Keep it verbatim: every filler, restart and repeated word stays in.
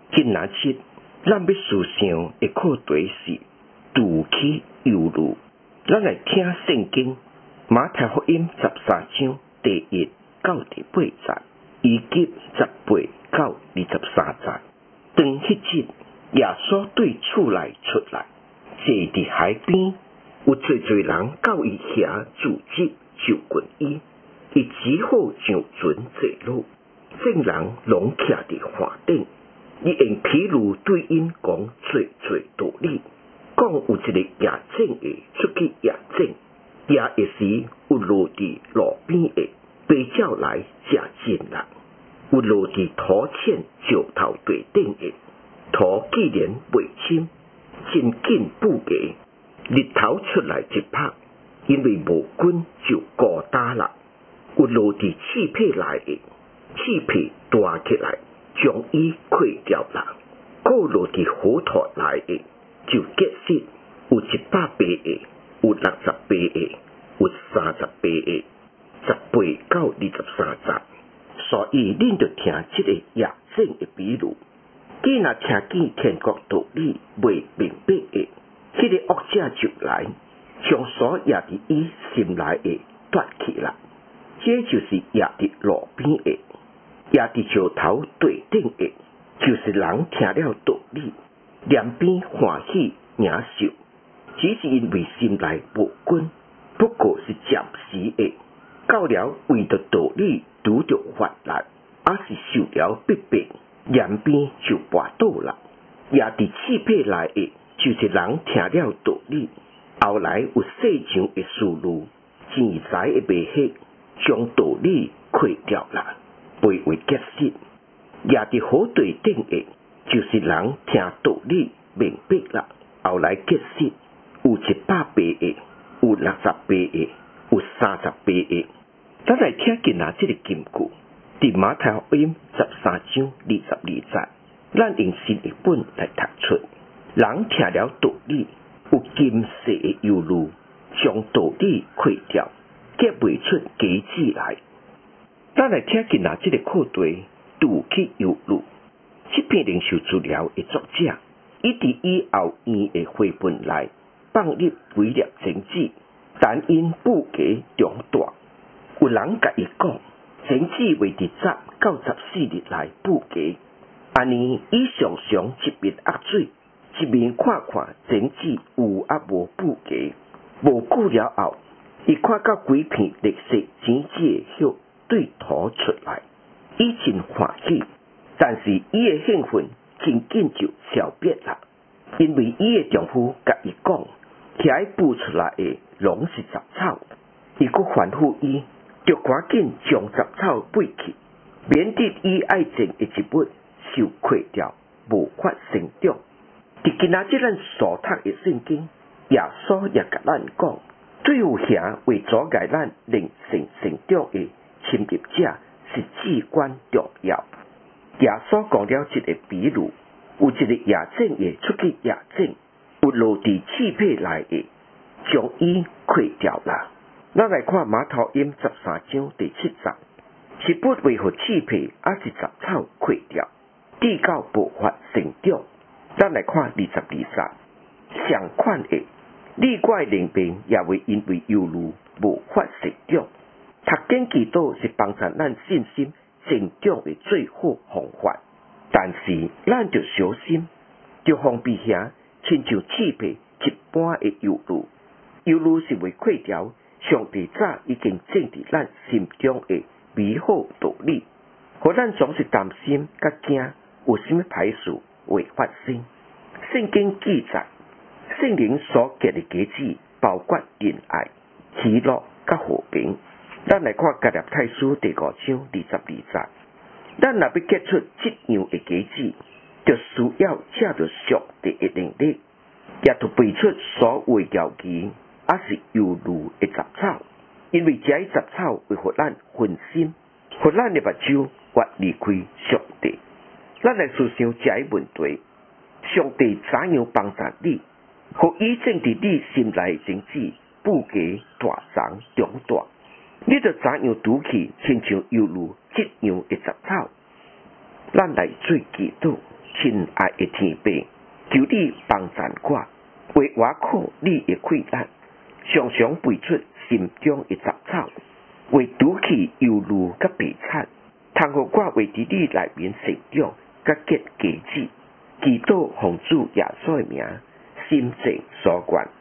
今仔日，咱要思想的课题是拄起忧虑。咱来听圣经马太福音十三章第一到第八节，以及十八到二十三节。当迄日，耶稣对厝内出来，坐伫海边，有侪侪人到伊遐聚集，就近伊。伊只好上船坐落，众人拢徛伫岸顶。伊用比喻对因讲侪侪道理，讲有一个野种的出去野种，野的时有落伫路边的，白鸟来食尽人；有落伫土浅石头地顶的，土既然未深，真紧不给，日头出来一拍，因为无菌就孤单啦。有落伫气皮内的，气皮大起来，将伊溃掉啦。过落伫火土内的，就结实，有一百倍的，有六十倍的，有三十倍的，十八到二十三节。所以恁着听这个野种的比喻。既若听见天国道理未明白的，迄、那个恶者就来，将所野伫伊心内的夺去啦。这就是野伫路边的，野伫石头地顶的，就是人听了道理，两边欢喜领受，只是因为心内无根，不过是暂时的。到了为着道理拄着患难，还是受了逼迫，两边就跋倒啦。野伫气皮内的，就是人听了道理，后来有细长的思路，钱财的卖黑。将道理溃掉啦，被为结实。也伫好地顶的，就是人听道理明白啦，后来结实，有一百倍的，有六十倍的，有三十倍的。咱来听今仔这个金句，伫马太福音十三章二十二节，咱用新译本来读出。人听了道理，有今世的忧虑，将道理溃掉。结未出果子来，咱来听今仔这个课题，拄起忧虑。这篇灵修资料的作者，伊伫以后院的绘本内放入几粒种子，但因不给长大。有人甲伊讲，种子袂伫十到十四日内不给，安尼伊常常一面压水，一面看看种子有啊无不给。无久了后，伊看到几片绿色剪枝的叶对土出来，伊真欢喜，但是伊的兴奋真紧就消灭啦，因为伊的丈夫甲伊讲，遐孵出来的拢是杂草，伊阁吩咐伊，着赶紧将杂草拔去，免得伊爱种的植物受溃掉，无法生长。伫今仔日咱所读的圣经，耶稣也甲咱讲。最有遐为阻碍咱灵性成长的侵入者是至关重要。耶稣讲了一个比喻，有一个野种的出去野种，有落伫气皮内的，将伊溃掉啦。咱来看马太福音十三章第七节，是不为何气皮还是杂草溃掉，地到无法成长。咱来看二十二节，相款的。你怪灵病也会因为忧虑无法成长。读经祈祷是帮助咱信心成长的最好方法，但是咱就小心，就防备遐亲像气皮一般的忧虑。忧虑是为溃掉上帝早已经种伫咱心中的美好道理，互咱总是担心甲惊有什么歹事会发生。圣经记载。圣灵所结的果子，包括仁爱、喜乐、甲和平。咱来看加拉太书第五章二十二节。咱若要结出这样的果子，就需要借着上帝的能力，也就背出所谓摇旗，也是忧虑的杂草。因为这杂草会互咱分心，互咱的目睭越离开上帝。咱来思想这个问题：上帝怎样帮助你？互伊种伫你心内种子，不给大长长大，你就怎样拄起亲像忧虑这样的杂草？咱来做祈祷， 亲爱的天父，求你帮赞我，为我苦你的困难，常常背出心中的杂草，为拄起忧虑甲悲惨，通互我为伫你内面成长，甲结果子。祈祷奉主耶稣的名，心正所愿。